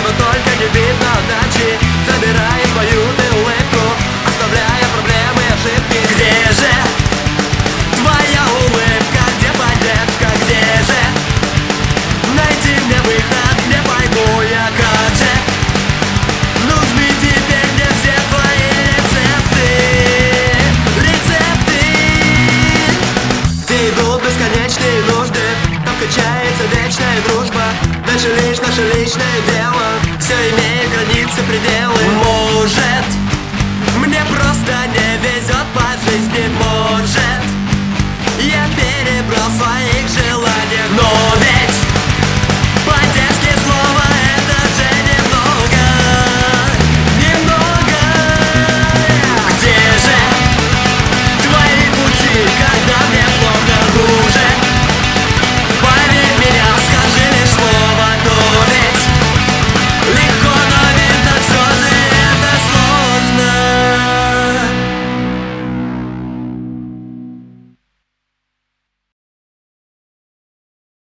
но только не видно ночи. Забирает твою ты улыбку, оставляя проблемы и ошибки. Где же твоя улыбка, где поддержка, где же найти мне выход, не пойму я, как же нужны теперь мне все твои рецепты. Где идут бесконечные нужды, там качается вечная дружба. Дальше лишь наше личное дело, все имеет границы, пределы. Может